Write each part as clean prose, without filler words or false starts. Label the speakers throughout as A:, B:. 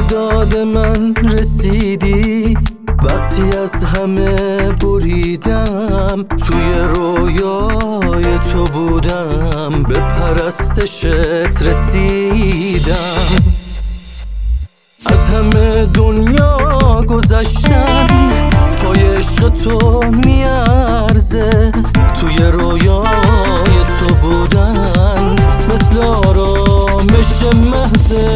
A: داد من رسیدی وقتی از همه بریدم، توی رویای تو بودم، به پرستشت رسیدم. از همه دنیا گذشتن پای عشق تو میارزه، توی رویای تو بودن مثل آرامش محضه.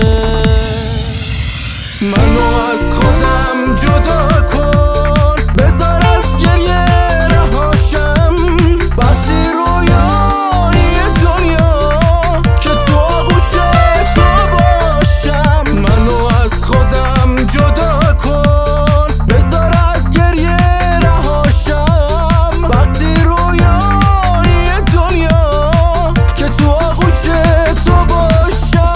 A: منو از خودم جدا کن، بذار از گریه رهاشم، وقتی رویای دنیا که تو آغوش تو باشم. منو از خودم جدا کن، بذار از گریه رهاشم، وقتی رویای دنیا که تو آغوش تو باشم.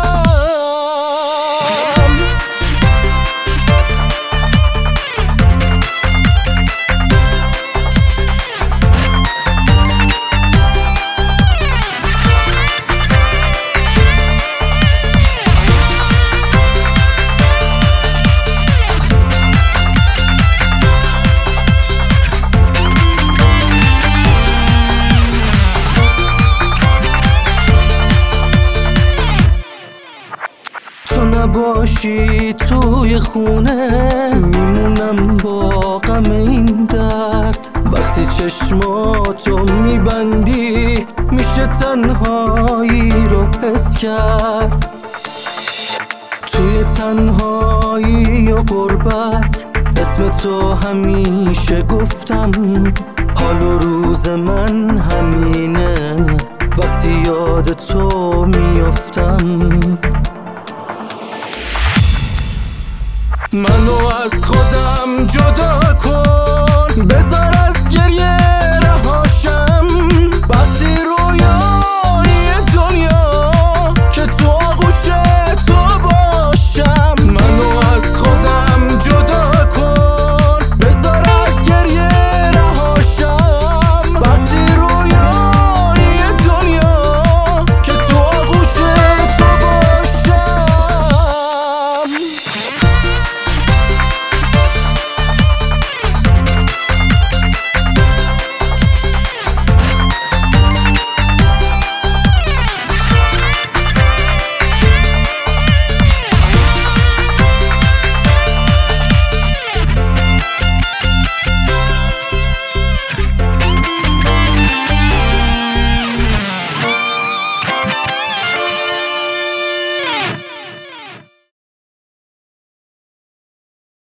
A: تو نباشی توی خونه، میمونم با غم این درد. وقتی چشماتو میبندی میشه تنهایی رو حس کرد. توی تنهایی و غربت اسم تو همیشه گفتم، حال و روز من همینه وقتی یاد تو میافتم. منو از خودم جدا کن، بذار